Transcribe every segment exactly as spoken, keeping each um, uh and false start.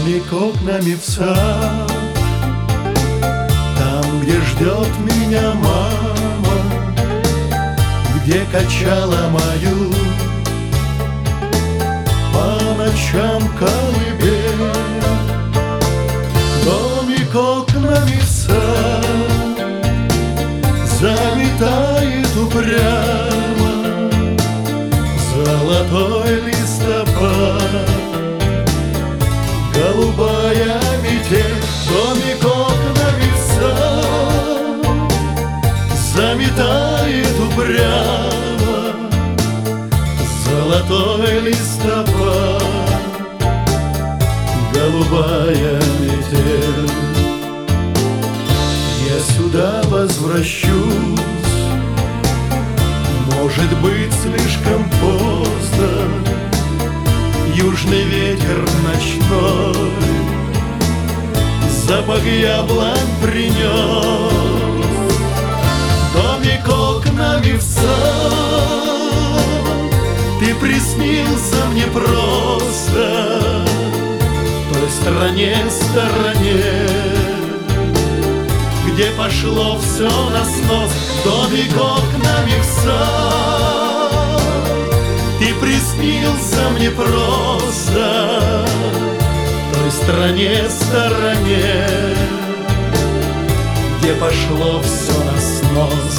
Домик окнами в сад, там, где ждет меня мама, где качала мою по ночам колыбель. Домик окнами в сад заметает упрямо золотой листопад, голубая метель. Домик окнами в сад заметает упрямо золотой листопад, голубая метель. Я сюда возвращусь, может быть, слишком поздно. Южный ветер ночной запах яблонь принес. Домик окнами в сад, ты приснился мне просто в той стороне, стороне, где пошло все на снос. Домик окнами в сад, ты приснился мне просто в той стране, стороне, где пошло все на снос.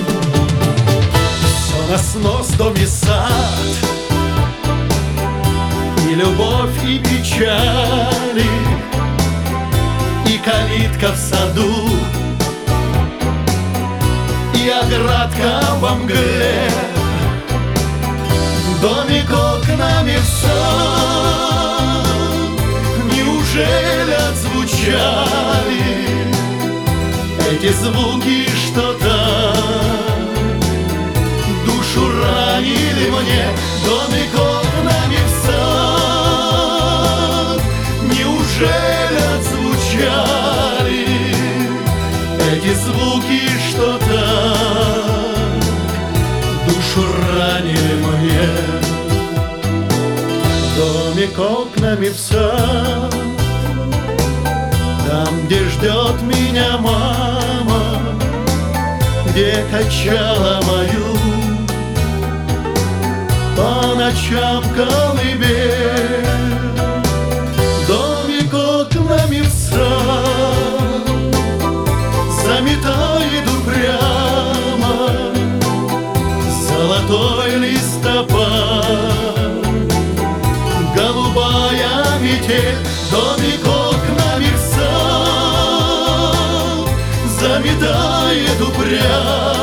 Все на снос, дом и сад, и любовь, и печали, и калитка в саду, и оградка во мгле. Домик окнами в сад, неужели отзвучали эти звуки, что-то душу ранили мне? Домик окнами в сад, неужели отзвучали эти звуки, что-то душу ранили мне? Домик окнами в сад, там, где ждет меня мама, где качала мою по ночам колыбель. Домик окнами в сад заметает упрямо золотой листопад, голубая метель. Домик окнами в сад заметает упрямо